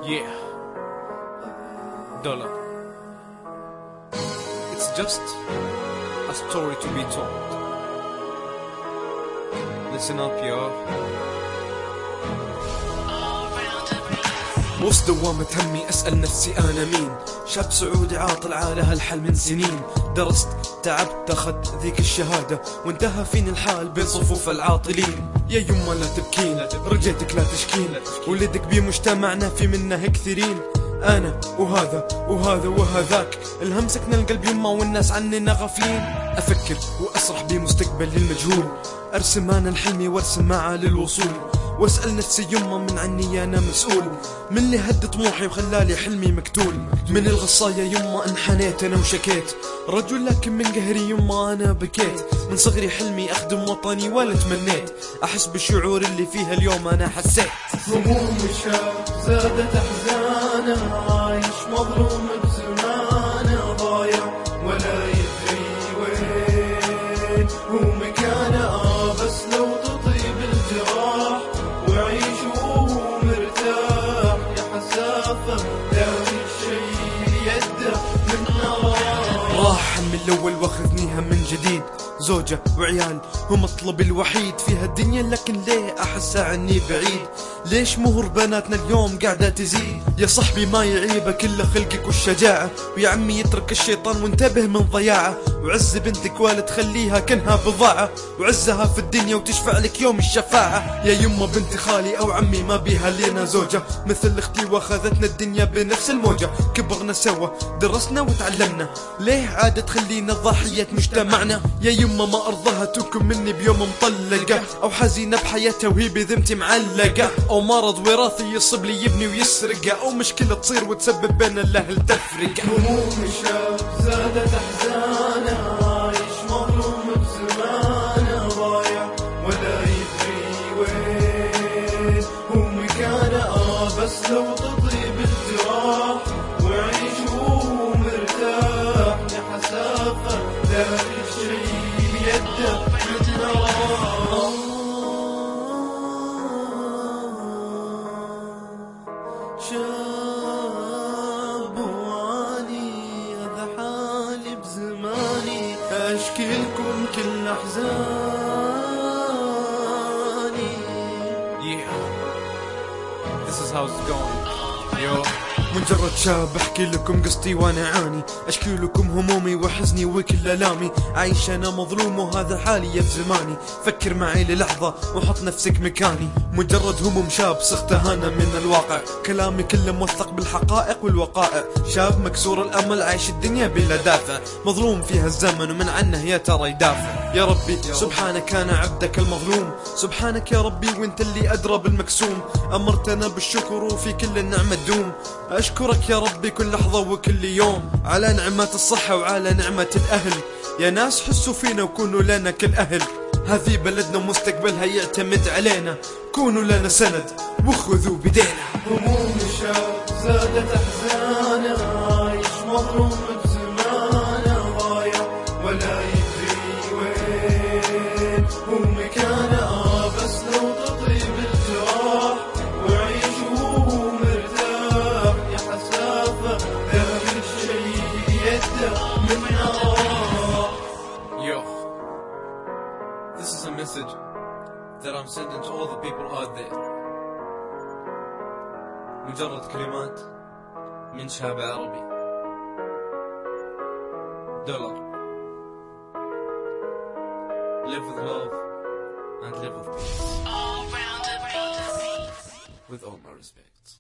Yeah, dollar. It's just a story to be told. Listen up, y'all. وسط دوامة همي أسأل نفسي أنا مين؟ شاب سعودي عاطل على هالحل من سنين. درست تعبت أخذت ذيك الشهادة وانتهى فيني الحال بين صفوف العاطلين. يا يما لا تبكين رجيتك لا تشكين، ولدك بمجتمعنا في منه كثيرين. أنا وهذا وهذا وهذاك الهم سكن القلب يما والناس عننا غافلين. أفكر وأسرح بمستقبل للمجهول، أرسم أنا الحلمي وارسم معه للوصول، واسأل نفسي يما من عني أنا مسؤول، من اللي هد طموحي وخلالي حلمي مقتول. من الغصاية يما انحنيت أنا وشكيت رجل، لكن من قهري يما أنا بكيت. من صغري حلمي أخدم وطني ولا تمنيت أحس بالشعور اللي فيها اليوم أنا حسيت. هموم شاب زادت أحزانه، عايش مظلوم بزمانه، ضايع ولا يدري وين هو مكانه. بس لو تطيب الجراح وعيش وهو مرتاح، يا حسافة داوي الشي بيده من نار. راح من الأول واخذنيها من جديد، زوجة وعيال هم مطلبي الوحيد في هالدنيا، لكن ليه أحس عني بعيد؟ ليش مهر بناتنا اليوم قاعدة تزيد؟ يا صاحبي ما يعيبك إلا خلقك والشجاعة، ويا عمي يترك الشيطان وانتبه من ضياعه. وعز بنتك ولا تخليها كنها بضاعة، وعزها في الدنيا وتشفع لك يوم الشفاعة. يا يما بنت خالي أو عمي ما بيها لينا زوجة مثل أختي واخذتنا الدنيا بنفس الموجة. كبرنا سوا درسنا وتعلمنا، ليه عادة تخلينا ضحية مجتمعنا؟ يا يما ما أرضها تكون مني بيوم مطلقة، أو حزينة بحياتها وهي بذمتي معلقة، أو مرض وراثي يصب لي يبني ويسرقه، أو مشكلة تصير وتسبب بين الأهل تفرقة. هموم شاب زادت أحزانه، عايش مظلوم بزمانه، ضايع ولا يدري وين هو مكانه. بس لو تطيب الجراح وعيش وهو مرتاح، يا حسافة داري الشي بيده من نار. شاب وعاني هذا حالي بزماني، أشكي لكم كل أحزاني. Yeah, this is how it's going. Yo. مجرد شاب احكي لكم قصتي وانا عاني، اشكي لكم همومي وحزني وكل الامي. عايش انا مظلوم وهذا حالي في زماني، فكر معي للحظة وحط نفسك مكاني. مجرد هموم شاب سختها انا من الواقع، كلامي كله موثق بالحقائق والوقائع. شاب مكسور الامل عايش الدنيا بلا دافع، مظلوم فيها الزمن ومن عنه يا ترى يدافع. يا ربي سبحانك انا عبدك المظلوم، سبحانك يا ربي وانت اللي ادرى بالمكسوم. امرتنا بالشكر وفي كل النعمة تدوم، أشكرك يا ربي كل لحظة وكل يوم على نعمة الصحة وعلى نعمة الأهل. يا ناس حسوا فينا وكونوا لنا كالأهل، هذه بلدنا ومستقبلها يعتمد علينا، كونوا لنا سند وخذوا بدينا. هموم شاب زادت أحزانه، عايش مظلوم بزمانه، ضايع ولا يدري وين هو مكانه. بس لو تطيب الجراح وعيش وهو مرتاح، يا حسافة داري الشي بيده من نار. Yo, this is a message that I'm sending to all the people out there. مجرد كلمات من شاب عربي، دولار. Live with love and live with peace. With all my respects.